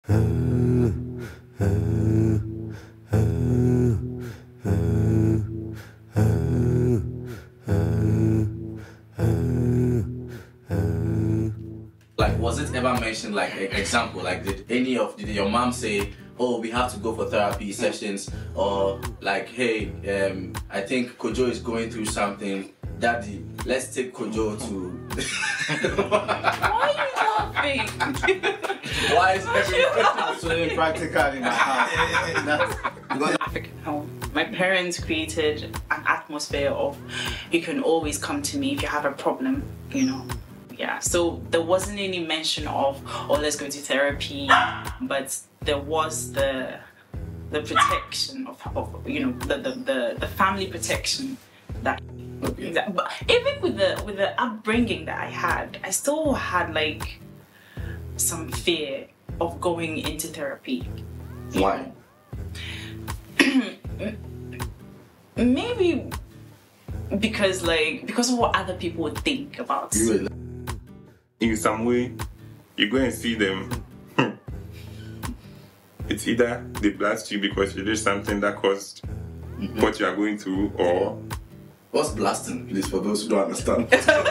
Like, was it ever mentioned, like, an example, like, did your mom say, oh, we have to go for therapy sessions, or like, hey, I think Kojo is going through something, Daddy, let's take Kojo to... Why are you laughing? Why is everything so impractical in my house? African home. My parents created an atmosphere of, you can always come to me if you have a problem, you know. Yeah, so there wasn't any mention of, oh, let's go to therapy, but there was the protection of you know, the family protection that. Okay. But even with the upbringing that I had, I still had like some fear of going into therapy. Why? Maybe because of what other people would think about. In some way, you go and see them. It's either they blast you because you did something that caused what you are going through, or What's blasting, please, for those who don't understand?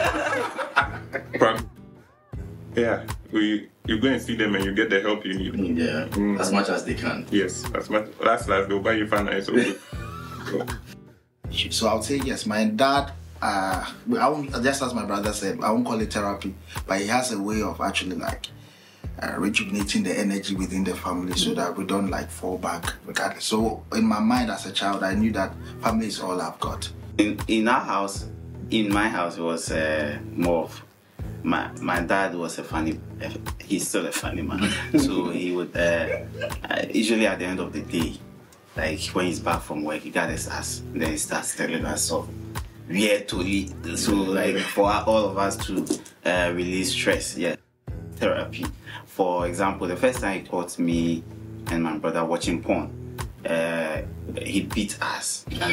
yeah, you go and see them and you get the help you need. Yeah, as much as they can. Yes, as much. Last they'll buy you fun and so. So I would say yes. My dad, I won't, just as my brother said, I won't call it therapy, but he has a way of actually like rejuvenating the energy within the family so that we don't like fall back regardless. So in my mind as a child, I knew that family is all I've got. In our house, in my house, it was more of my dad was a funny. He's still a funny man. So he would usually at the end of the day, like when he's back from work, he got his ass. Then he starts telling us of where to lead. So like for all of us to release stress, yeah, therapy. For example, the first time he caught me and my brother watching porn, he beat us. He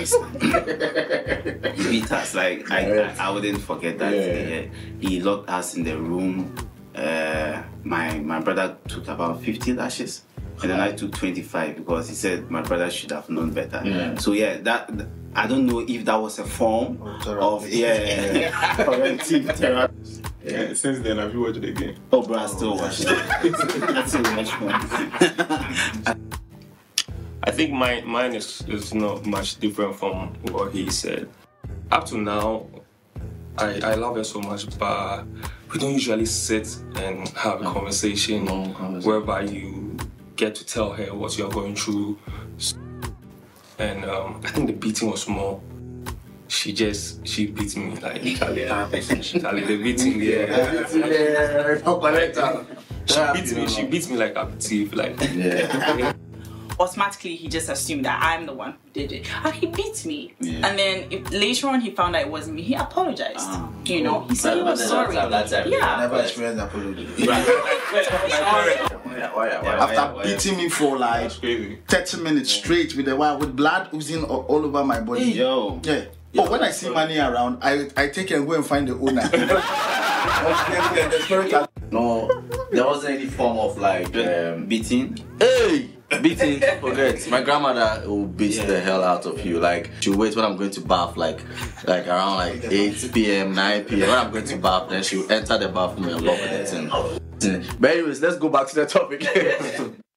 beat us. Like I wouldn't forget that. Yeah. He locked us in the room. My brother took about 50 lashes, and then I took 25 because he said my brother should have known better. Yeah. So yeah, that I don't know if that was a form of corrective therapy. Yeah, since then, have you watched it again? Oh, bro, I still watch it. I still watch it. I think mine is not much different from what he said. Up to now, I love her so much, but we don't usually sit and have a conversation whereby you get to tell her what you're going through. And I think the beating was more. She beat me like the beating, She beats me like a thief, like. Automatically, he just assumed that I'm the one who did it. And he beat me. Yeah. And then later on, he found out it wasn't me. He apologized. You know, he said he was sorry. I never experienced apology. After beating me for like 30 minutes straight with blood oozing all over my body. Yo. Yeah. But when I see money around, I take it and go and find the owner. No, there wasn't any form of like beating. Hey! Beating, forget. My grandmother will beat the hell out of you. Like, she'll wait when I'm going to bath, like around like 8 p.m., 9 p.m. When I'm going to bath, then she'll enter the bathroom and lock it in. But anyways, let's go back to the topic.